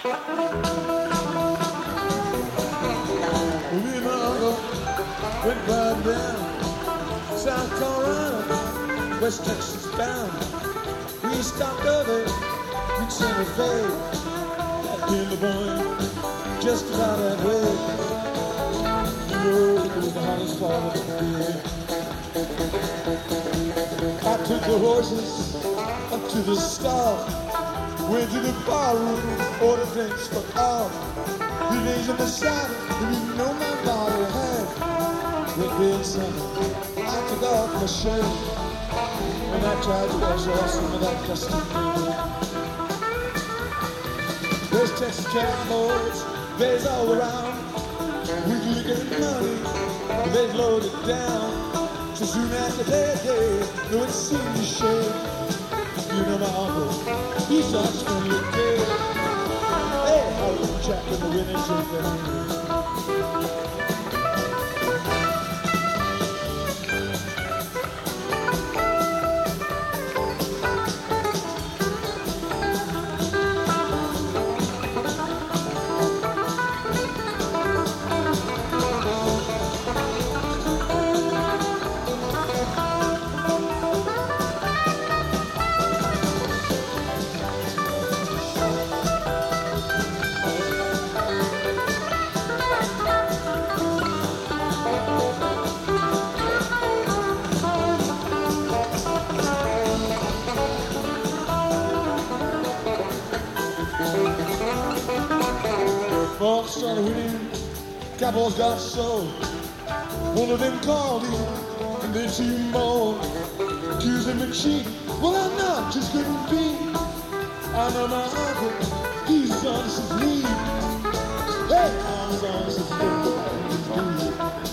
Me and my uncle went right down South Carolina, West Texas bound. We stopped over in Santa Fe, at Billabong, just about that way. You know, it was the hottest part of the year. I took the horses up to the stall, went to the bar room, ordered drinks for all. The days in the saddle, and you know my body had. With being summer, I took off my shirt, and I tried to wash off some of that dusty dirt. There's Texas cowboys, there's all around. We liquor money, but they load it down. So soon after payday, no it seemed to shake. You know my uncle, he starts from your day. Hey, how you chap in the winter drink. Folks started winning, cowboys got sold. One of them called him, and then two more. Accused him of cheating, well I'm not, just couldn't be. I know my uncle, he's as honest as me. Hey, I'm as honest as me.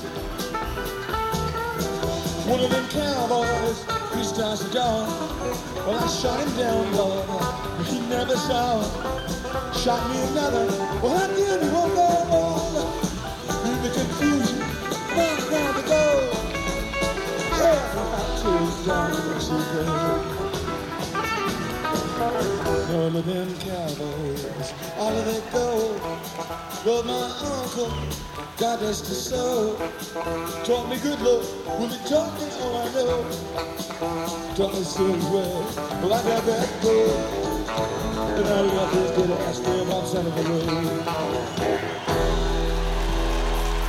One of them cowboys, he's a cigar. Well I shot him down, Lord, he never saw it. Shot me another, well how did he won't go on? In the confusion, down to go. Yeah, I chose down to Mexico. None of them cowboys, all of their gold. Well my uncle, God rest his soul, taught me good luck, well he taught me all I know. Taught me so well, well I got that gold. And I love this little ass damn outside of the road.